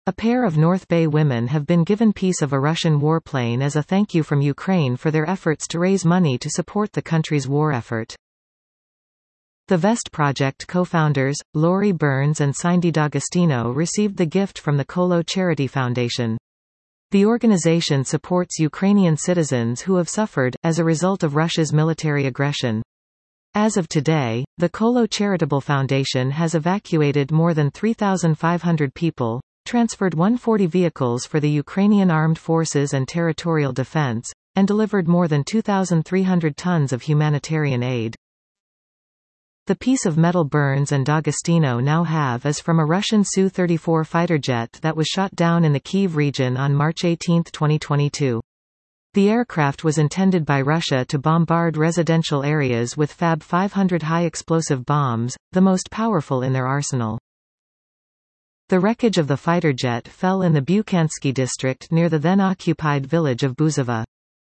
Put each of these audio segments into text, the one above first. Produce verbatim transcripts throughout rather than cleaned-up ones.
A pair of North Bay women have been given piece of a Russian warplane as a thank you from Ukraine for their efforts to raise money to support the country's war effort. The VEST project co-founders, Lori Burns and Cindy D'Agostino, received the gift from the Kolo Charity Foundation. The organization supports Ukrainian citizens who have suffered, as a result of Russia's military aggression. As of today, the Kolo Charitable Foundation has evacuated more than three thousand five hundred people, transferred one hundred forty vehicles for the Ukrainian Armed Forces and Territorial Defense, and delivered more than two thousand three hundred tons of humanitarian aid. The piece of metal Burns and D'Agostino now have is from a Russian Su thirty-four fighter jet that was shot down in the Kyiv region on March eighteenth twenty twenty-two. The aircraft was intended by Russia to bombard residential areas with Fab five hundred high-explosive bombs, the most powerful in their arsenal. The wreckage of the fighter jet fell in the Buchansky district near the then-occupied village of Buzova.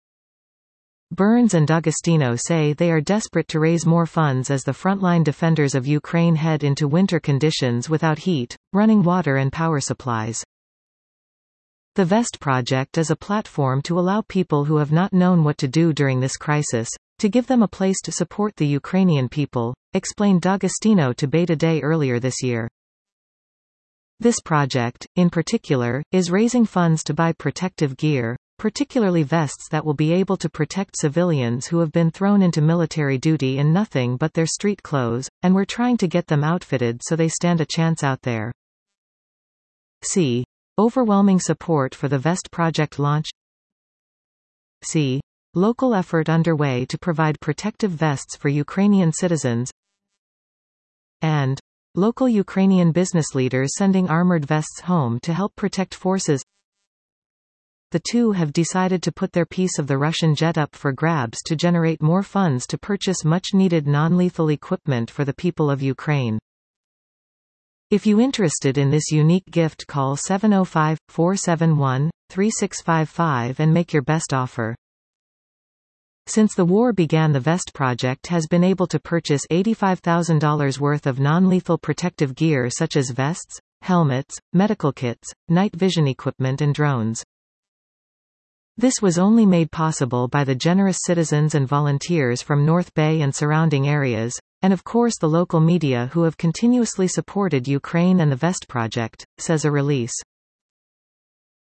Burns and D'Agostino say they are desperate to raise more funds as the frontline defenders of Ukraine head into winter conditions without heat, running water and power supplies. The VEST project is a platform to allow people who have not known what to do during this crisis, to give them a place to support the Ukrainian people, explained D'Agostino to Beta Day earlier this year. This project, in particular, is raising funds to buy protective gear, particularly vests that will be able to protect civilians who have been thrown into military duty in nothing but their street clothes, and we're trying to get them outfitted so they stand a chance out there. See. Overwhelming support for the VEST project launch. See. Local effort underway to provide protective vests for Ukrainian citizens. And local Ukrainian business leaders sending armored vests home to help protect forces. The two have decided to put their piece of the Russian jet up for grabs to generate more funds to purchase much-needed non-lethal equipment for the people of Ukraine. If you interested in this unique gift, call seven oh five, four seven one, three six five five and make your best offer. Since the war began, the VEST project has been able to purchase eighty-five thousand dollars worth of non-lethal protective gear such as vests, helmets, medical kits, night vision equipment and drones. This was only made possible by the generous citizens and volunteers from North Bay and surrounding areas, and of course the local media who have continuously supported Ukraine and the VEST project, says a release.